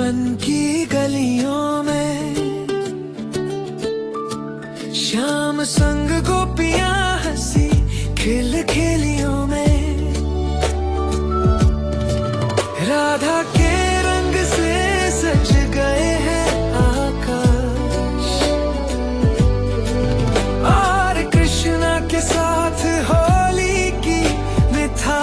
गुलशन की गलियों में श्याम संग गोपियां हंसी खिल खिलियों में राधा के रंग से सज गए हैं आकाश और कृष्णा के साथ होली की मिठास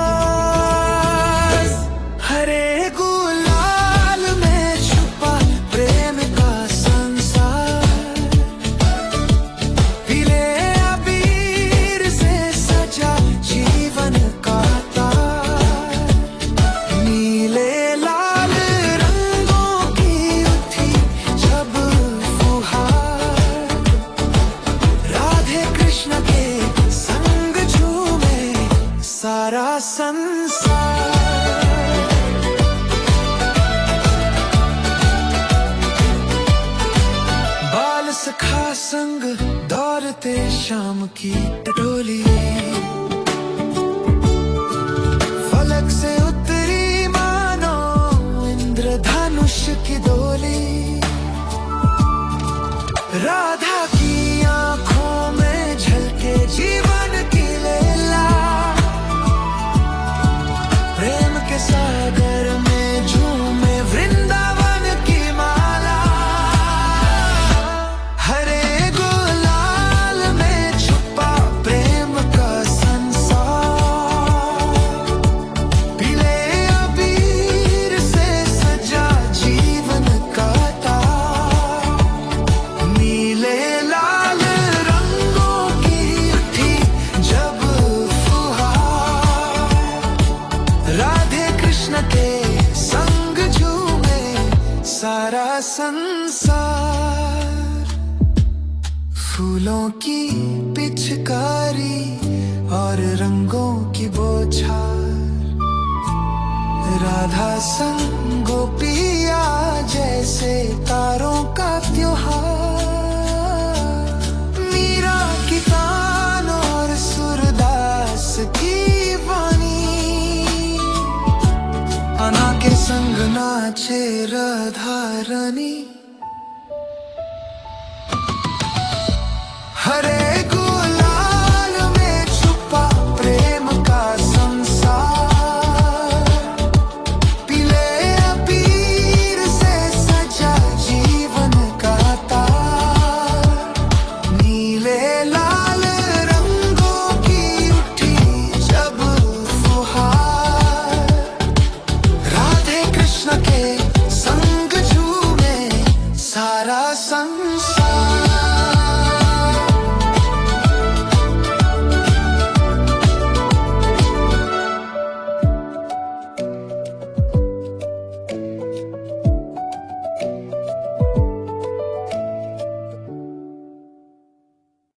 हरे गुलाल में छुपा प्रेम का संसार पीले अबीर से सजा जीवन का तार नीले लाल रंगों की उठी जब फुहार राधे कृष्ण के संग झूमे सारा संसार बाल सखा संग दौड़ते शाम की डोली फलक से उतरी मानो इंद्रधनुष की डोली राधा की आंखों में झलके जीवन की लीला प्रेम के सागर में झूमे वृंदावन की माला हरे गुलाल में छुपा प्रेम का संसार पीले अबीर से सजा जीवन का तार नीले लाल रंगों की उठी जब फुहार राधे कृष्ण के संग झूमे सारा संसार फूलों की पिचकारी और रंगों की बौछार राधा संग गोपिया जैसे तारों का त्योहार मीरा की तान और सूरदास की वाणी अना के संग नाचे राधा रानी